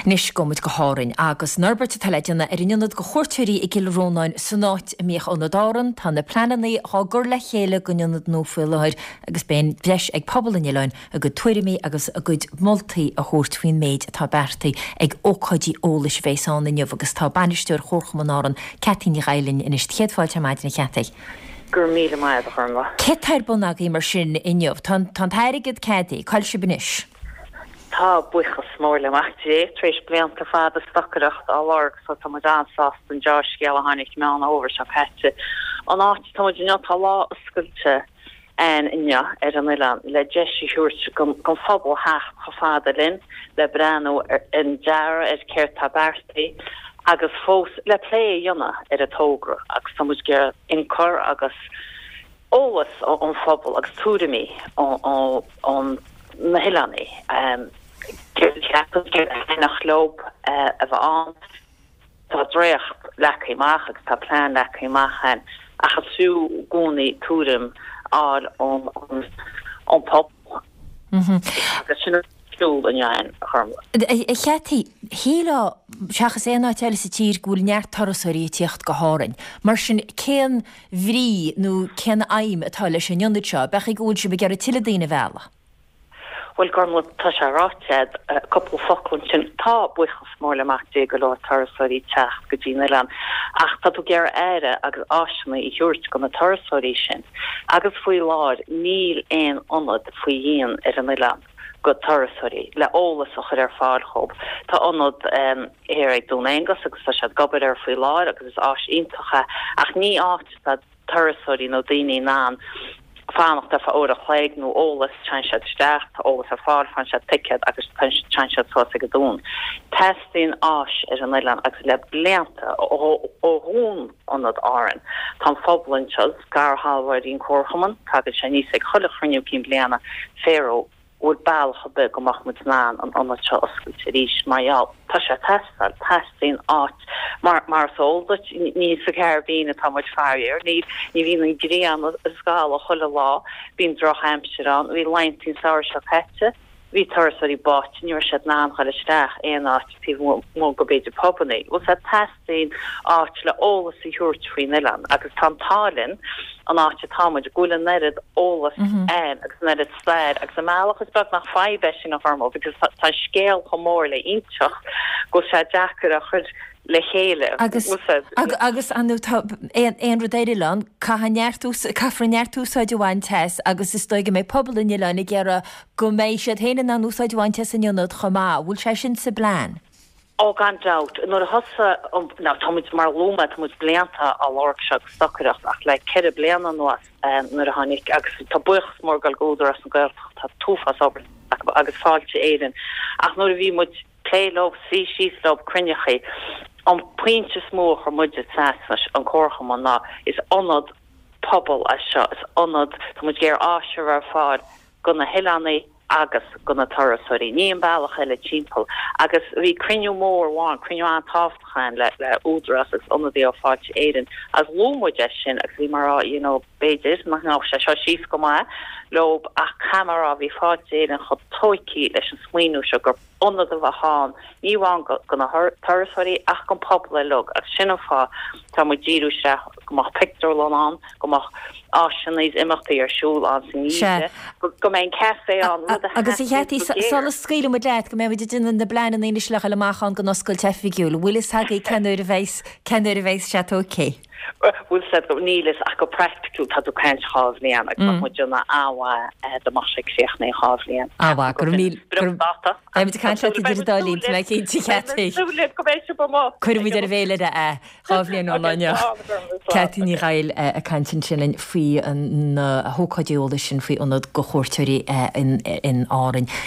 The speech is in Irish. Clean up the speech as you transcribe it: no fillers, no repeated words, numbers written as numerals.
Nis gomid go hárin agus Norbert Taledjana rinionad go chóirtúirí I Gilrónáin sanáit míoch an dáran tá na plananaí há gur le chéile gonionad nófuileir agus ben breis ag pobl in Ilein a go tuairimí agus a good moltaí a chóirtfuoin méid tá bertaí ag ócodí ólis féáin inniuh agus tá banisteúr chórchamánáran Catíní Ghailinn inis chéadfáilte maidid na cheataigh. Gur míle maid a chumla. Cetáir bunagaí mar sin inniuh tá tairigid cédaí cail si binis. Tá buchas mór le machtí, tríéis blianta fada stocaracht á larg so tá muid ansast an Josh geall a hánig meán over se pete. An áit tá muid tá lá ysgulte an inne an Ilan le jeisi húirt gon fabal haach cha fada linn le brano in deara céir tabartaí agus fós le plé dionna a tógra agus tá muid gur incur agus ólas an fabal agus túrimí an na Hilani nach loop a aan tá drecht lechaach agus tá plan lechaach hen a chasú goni túrim á an pop agus sin stúl an jain chum. Chetí híla seachas éá teile sa tír gúil neart tarsaí tíocht go hárain. Mar sin céan bhrí nó cén aim atá leis sin Ionad seo, bech I gúil se be gar a tiile daine bhela. Well gormod tá se rátead couple focún sin tá buchas mór le machtí go lá tarsaí teach go dtíine lean ach tá tú gur éire agus áisina I dúirt go na tarsaí sin agus faoi láir níl éon anad faoi dhéon an Ilan go tarsaí le ólas a chur fáilchob tá anad ag dúnégus agus tá se gobad faoi láir agus is ás intacha ach ní áit tá tarsaí nó daoine ná fannacht a óra chléig nó ólas tseansead steach ólas a fáil fan se ticket agus tseansead so go dún. Testín ás an Ilan agus le blianta ó hún anad áan. Tá foblinchas gar halhhaín chorchaman tagad sé níos ag chuile chruinniú cín bliana féro úr bailcha be go machmut ná an anad se oscailt ríis marall. Tá sé testín áit mar sóldait ní sa Caribbean tá muid fearir ní bhíon grían a scála chuile lá bín droch Hampshire an bhí leintín saoir se pete hí tarsaí bát nuair sé ná chuile steach éon áit tí mó go beidir pobannaí. Was a testín áit le ólas I thuirt faoin Ilan agus tálinn an áte támuid gúla nerid ólas agus nerid sléir agus amálachas bag nach fáibbeisi nach farmó because tá scéal chomór le inteach go sé deachar a chud le chéile agus anú éon rudéidirán caithneartúsáid bhain tes agus is stoige mé pobl in Ilan ag ggéara go méid siad héanaan an úsáid bhain tes in Ionad chomá bhfuil sé sin sa bláin. Ó gan dat nó a hosa ná táid mar loma táid blianta á láir seach stocharacht ach le ceir bliana nuas nuair a tháinig agus tá buchas mór gal gódar as an gairt tá túfas obair agus fáilte éan ach nuair a bhí muid cléilób sííslób crinnechaí an puinte smó chu muide teas an chorchaman ná is anad pobl a seo is anad tá muid géir áisiir ar fád go na Hilanaí agus gona tarsaí níon bailach le timppel agus bhí criniú mór bháin criniú an táftchain le údras agus anadí á fáilte éan as lúmuide sin agus bhí mar beidir nach ná se seo síos go mai lob a camera bhí fáilte éan chu tóicí leis an smuoinú se gur anad a bhán ní bháin gona tarsaí ach go pobl lug agus sinna fá tá mu díú se gomach picú an gomach áisinaís imachtaí ar siúil an san go mé café an agus I chétí solas scríle mu leit go mé duine na blein an éine le leachchan go noscail tefigiúil bhfuil is hagaí cenúir a bhééis setócé. Bhfuil sé go nílas ach go practicú tá tú caiint chábhlíon ag mu duna áha de mar sé chéochna chábhlíon. Áha gur mí caiint dálín me chétí chetí. Cuirmí ar bhéile a chábhlíon ónne. Catíní Ghail a cantin sin faoi an thócadúla sin faoi anad go chóirteirí in árainn.